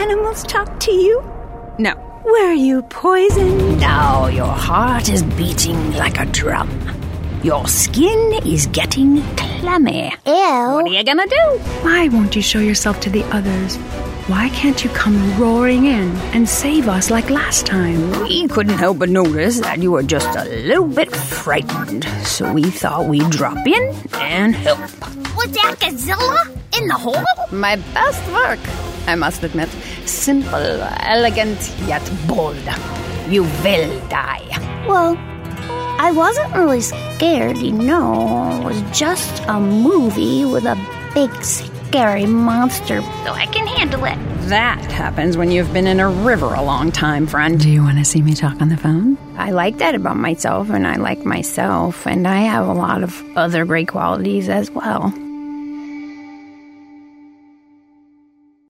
animals talk to you? No. Were you poisoned? Now your heart is beating like a drum. Your skin is getting clammy. Ew. What are you gonna do? Why won't you show yourself to the others? Why can't you come roaring in and save us like last time? We couldn't help but notice that you were just a little bit frightened, so we thought we'd drop in and help. Was that Godzilla in the hole? My best work, I must admit. Simple, elegant, yet bold. You will die. Well, I wasn't really scared, you know. It was just a movie with a big scary monster, so I can handle it. That happens when you've been in a river a long time, friend. Do you want to see me talk on the phone? I like that about myself, and I like myself, and I have a lot of other great qualities as well.